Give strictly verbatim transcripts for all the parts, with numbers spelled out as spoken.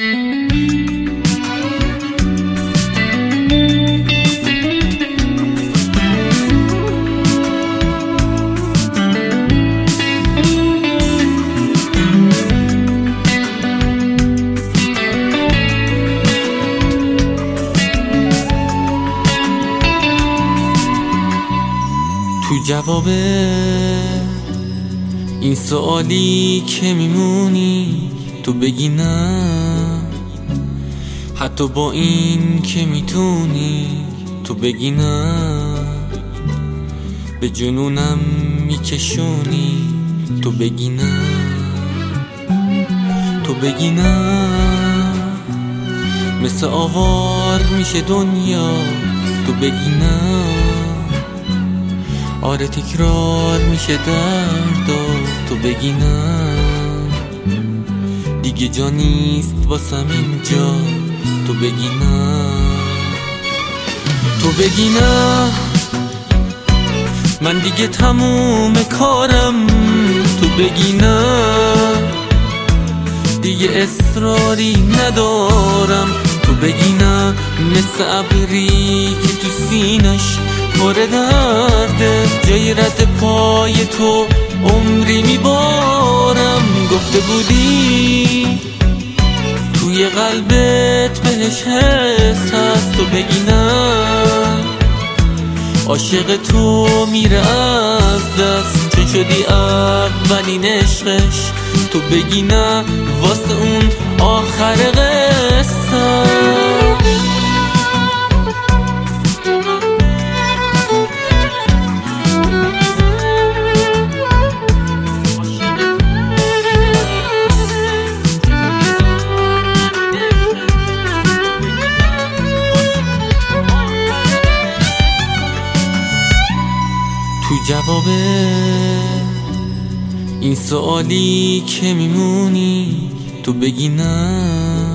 تو جواب این سوالی که میمونی تو بگی نه، حتی با این که میتونی تو بگی نه، به جنونم میکشونی تو بگی نه، تو بگی نه، مثل آوار میشه دنیا تو بگی نه، آره تکرار میشه درد و تو بگی نه، دیگه جا نیست واسم اینجا تو بگی نه، تو بگی نه، من دیگه تموم کارم تو بگی نه، دیگه اصراری ندارم تو بگی نه، مثل ابری که تو سینش پر درده، جای رد پای تو عمری میبارم، گفته بودی توی قلبت بهش حس هست تو بگی نه، عاشق تو میره از دست چون شدی اولین عشقش تو بگی نه، واسه اون آخر قصه. تو جواب این سوالی که میمونی تو بگی نه،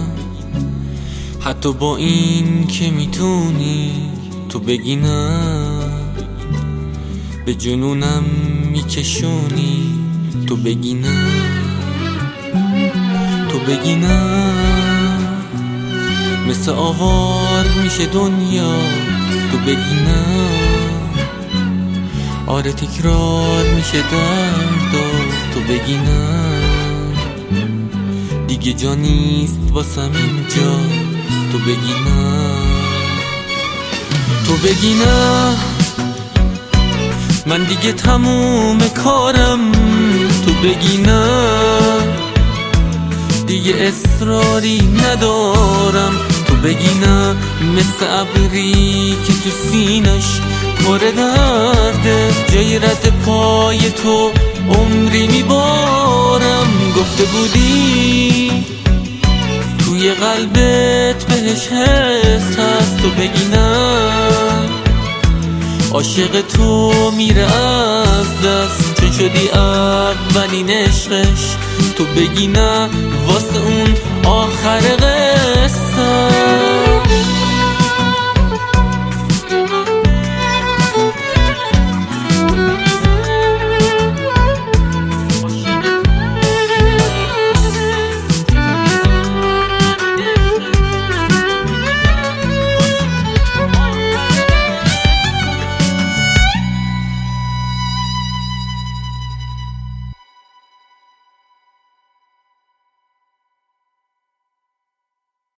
حتی با این که میتونی تو بگی نه، به جنونم میکشونی تو بگی نه، تو بگی نه، مثل آوار میشه دنیا تو بگی نه، آره تکرار میشه درد و تو بگی نه، دیگه جا نیست واسم اینجا تو بگی نه، تو بگی نه، من دیگه تموم کارم تو بگی نه، دیگه اصراری ندارم تو بگی نه، مثل ابری که تو سینش پر درده، جای رد پای تو عمری میبارم، گفته بودی توی قلبت بهش حس هست تو بگی نه، عاشق تو میره از دست چون شدی اولین عشقش تو بگی نه، واسه اون آخر